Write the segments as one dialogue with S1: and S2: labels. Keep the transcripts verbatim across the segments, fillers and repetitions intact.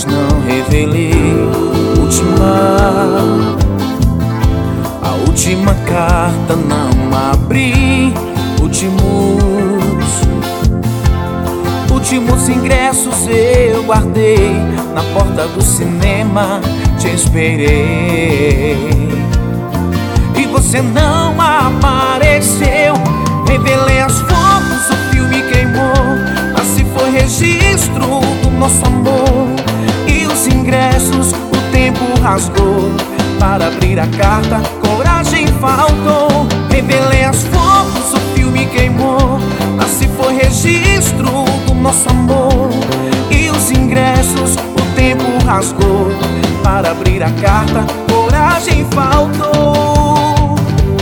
S1: mágoas não revelei. Última, a última carta não abri. Últimos, últimos ingressos eu guardei. Na porta do cinema te esperei e você não apareceu. Revelei as fotos, o filme queimou, mas se foi registro do nosso amor. E os ingressos o tempo rasgou. Para abrir a carta, coragem faltou. Revelei as fotos, o filme queimou, mas se foi registro do nosso amor. E os ingressos o tempo rasgou. Para abrir a carta, coragem faltou.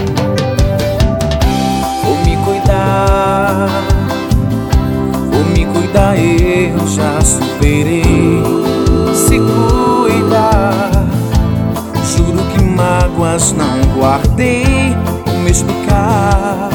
S1: Vou me cuidar, vou me cuidar, eu já superei. Se cuidar, juro que mágoas não guardei. Vou me explicar,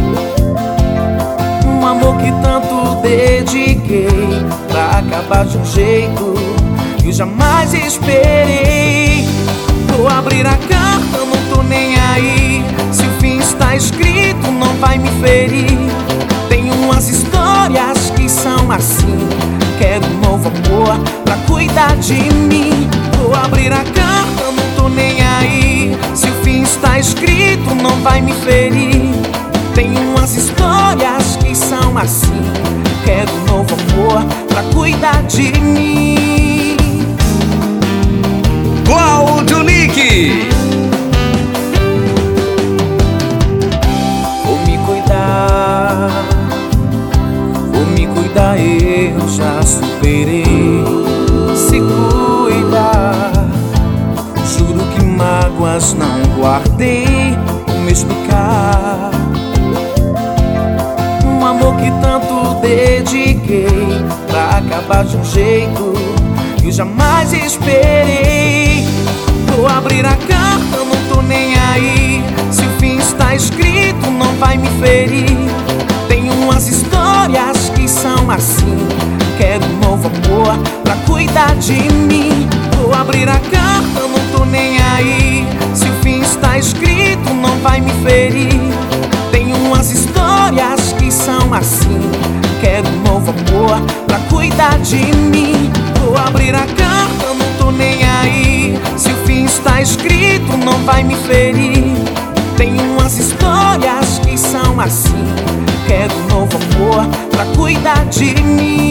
S1: um amor que tanto dediquei pra acabar de um jeito que eu jamais esperei. Vou abrir a carta, não tô nem aí. Se o fim está escrito, não vai me ferir. Tem umas histórias que são assim. Quero um novo amor pra cuidar de mim. Vou abrir a carta, não tô nem aí. Se o fim está escrito, não vai me ferir. Tem umas histórias que são assim. Quero um novo amor pra cuidar de mim.
S2: Cláudio Nick.
S1: Vou me cuidar, vou me cuidar, eu já superei. Se cuidar, juro que mágoas não guardei. Vou me explicar, um amor que tanto dediquei pra acabar de um jeito que eu jamais esperei. Vou abrir a carta, não tô nem aí. Se o fim está escrito, não vai me ferir. Tem umas histórias que são assim. Quero um novo amor pra cuidar de mim. Vou abrir a carta, não tô nem aí. Se o fim está escrito, não vai me ferir. Tem umas histórias que são assim. Quero um novo amor pra cuidar de mim. Vou abrir a carta, não tô nem aí. Se o fim está escrito, não vai me ferir. Tem umas histórias que são assim. Quero um novo amor pra cuidar de mim.